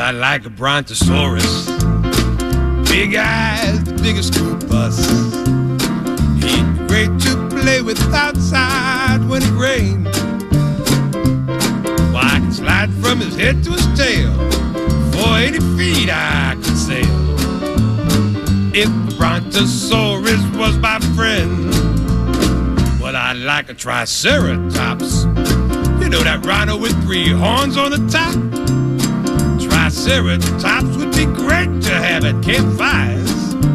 I like a brontosaurus. Big eyes, the biggest school bus. He'd be great to play with outside when it rained. Well, I could slide from his head to his tail. For 80 feet I could sail. If the brontosaurus was my friend, well, I like a triceratops. You know that rhino with 3 horns on the top? Triceratops would be great to have at campfires.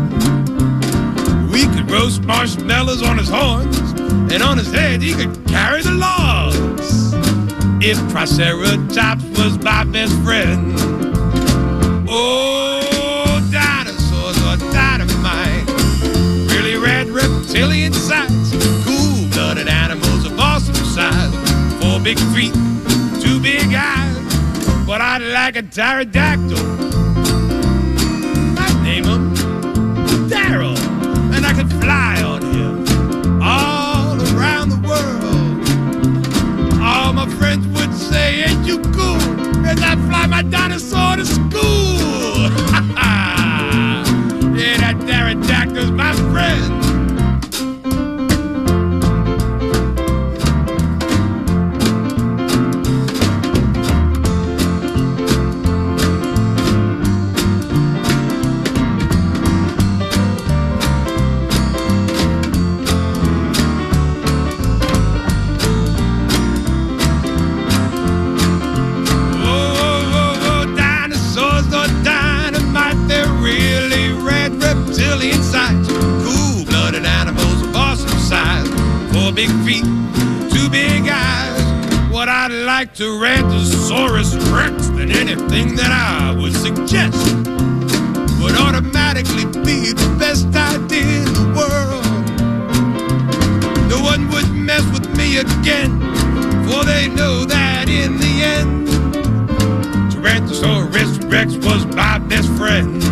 We could roast marshmallows on his horns, and on his head he could carry the logs. If Triceratops was my best friend. Oh, dinosaurs are dynamite. Really rad reptilian sights. Cool-blooded animals of awesome size. 4 big feet, 2 big eyes. But I'd like a pterodactyl. I'd name him Daryl, and I could fly on him all around the world. All my friends would say, ain't you cool, as I fly my dinosaur to school. Yeah, that pterodactyl's my friend. Cool-blooded animals of awesome size. 4 big feet, 2 big eyes. What I'd like to Tyrannosaurus Rex than anything that I would suggest would automatically be the best idea in the world. No one would mess with me again, for they know that in the end Tyrannosaurus Rex was my best friend.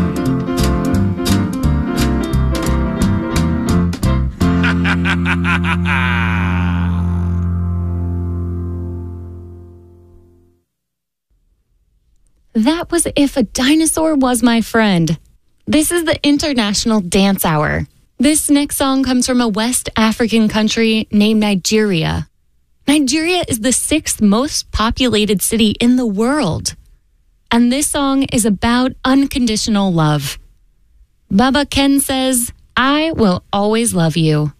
That was If a Dinosaur Was My Friend. This is the International Dance Hour. This next song comes from a West African country named Nigeria. Nigeria is the 6th most populated city in the world. And this song is about unconditional love. Baba Ken says, I will always love you.